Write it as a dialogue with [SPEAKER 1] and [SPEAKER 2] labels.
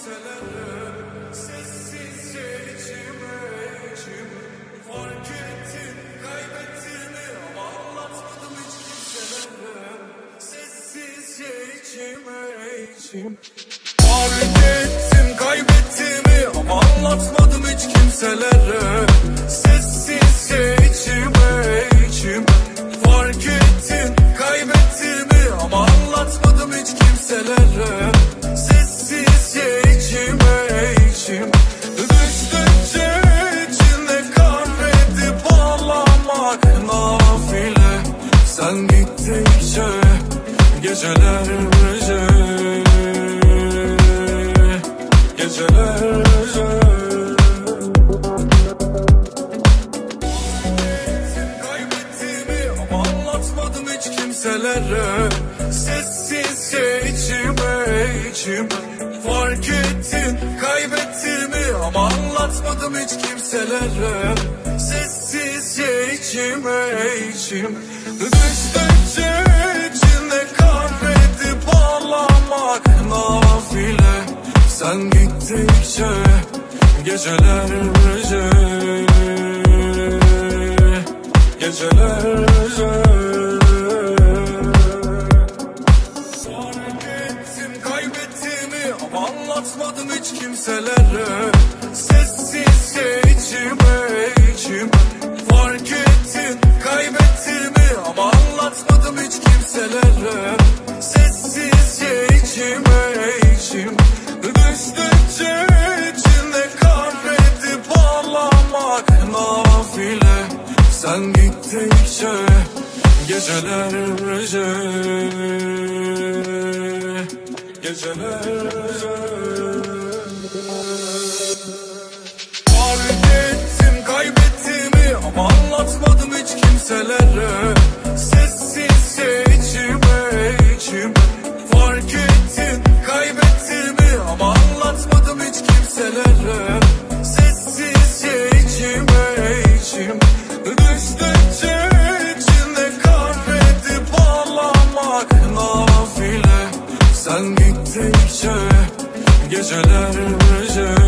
[SPEAKER 1] kimselere, sessizce içime içim. Fark ettim kaybettiğimi ama anlatmadım hiç kimselere, sessizce içime içim. Fark ettim kaybettiğimi ama anlatmadım hiç kimselere, sessizce içime içim. Fark ettim kaybettiğimi ama anlatmadım hiç kimselere, sessizce içime içim. Düştükçe içinde kahredip ağlamak nafile. Sen gittikçe gecelerce kaybettiğimi ama anlatmadım hiç kimselere, sessizce içime içim. Fark ettim kaybettiğimi ama anlatmadım hiç kimselere, sessizce içime içim. Düştükçe içinde kahredip ağlamak nafile. Sen gittikçe gecelerce fark ettim kaybettiğimi ama anlatmadım hiç kimselere, sessizce içime içim. Fark ettim kaybettiğimi ama anlatmadım hiç kimselere, sessizce içime içim. Düştükçe içinde kahredip ağlamak nafile. Sen gittikçe gecelerce fark ettim kaybettiğimi ama anlatmadım hiç kimselere, sessizce içime içim. Fark ettim kaybettiğimi ama anlatmadım hiç kimselere, sessizce içime içim. Düştükçe içinde kahredip ağlamak nafile. Sen gittikçe gecelerce